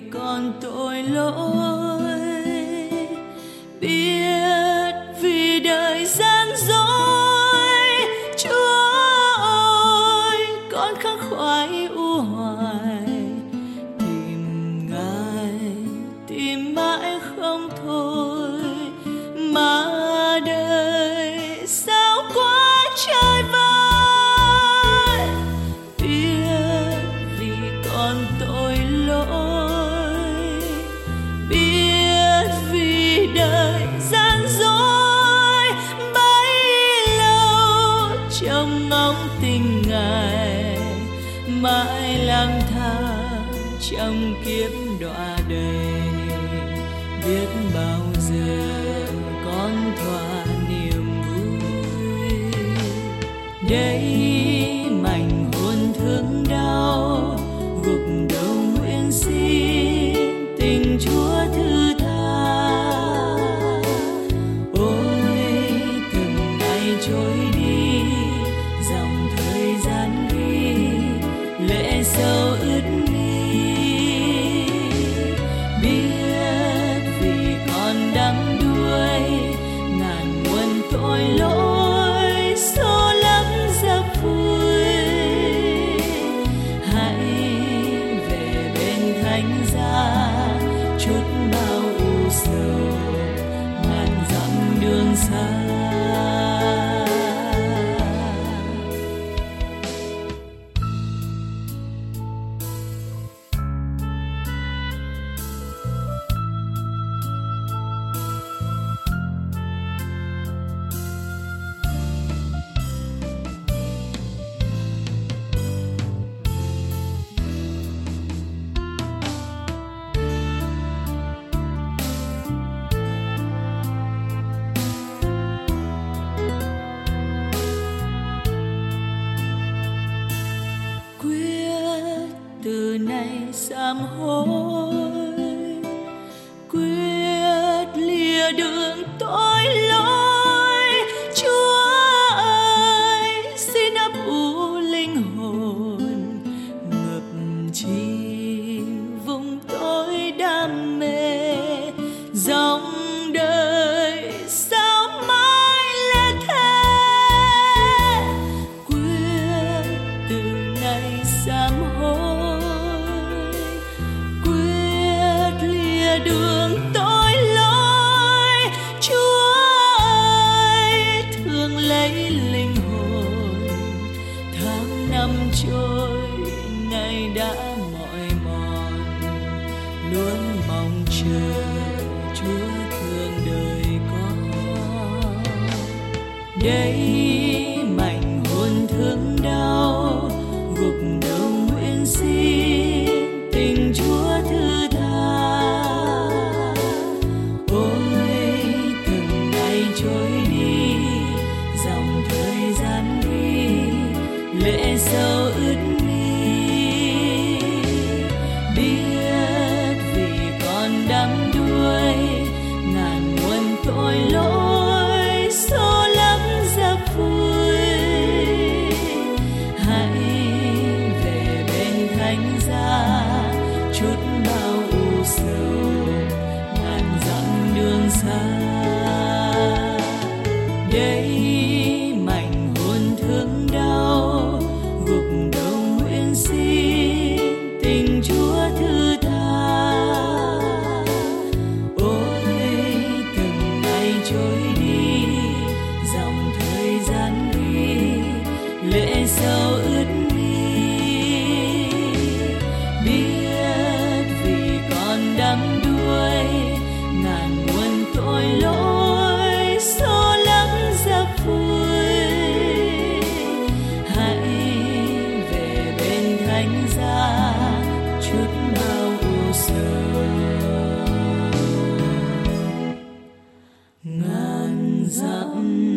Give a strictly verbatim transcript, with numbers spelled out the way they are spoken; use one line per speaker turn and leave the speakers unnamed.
còn tội lỗi, biết vì đời gian dối. Chúa ơi, con khắc khoải u hoài, tìm Ngài tìm mãi không thôi. Mà đời sao quá trời vơi, biết vì còn tội lỗi, biết vì đời gian dối. Bấy lâu trông ngóng tình Ngài, mãi lang thang trong kiếp đọa đầy. Biết bao giờ con thỏa niềm vui, đây mảnh hồn thương đau, gục đầu nguyện xin tình Chúa thứ tha. Ôi từng ngày trôi đi, dòng thời gian đi, lệ sầu ướt mi. Biết vì còn đắm đuối ngàn muôn tội lỗi, số lắm giấc vui. Hãy về bên Thánh giá, chút bao u sầu ngàn dặm đường xa. Từ nay sám hối, quyết lìa đường tội lỗi. Chúa ơi, xin ấp ủ linh hồn, ngập chìm vùng tối đam mê. Dòng đời sao mãi lê thế, quyết từ nay sám hối, đường tội lỗi. Chúa ơi, thương lấy linh hồn, tháng năm trôi ngày đã mỏi mòn. Luôn mong chờ Chúa thương đời con. Đây mảnh hồn thương đau, gục đầu nguyện xin tình Chúa thứ tha. Trôi đi, dòng thời gian đi, lệ sầu ướt mi. Biết vì còn đắm đuối ngàn muôn tội lỗi, số lắm giấc vui. Hãy về bên Thánh giá, chút bao u sầu ngàn dặm đường xa. Đây mảnh hồn thương đau, gục đầu nguyện xin tình Chúa thứ tha. Ôi từng ngày trôi đi, dòng thời gian đi, lệ sầu ướt mi. Biết vì còn đắm đuối ngàn muôn tội lỗi, số lắm giấc vui. Hãy về bên Thánh giá, chút bao u sầu ngàn dặm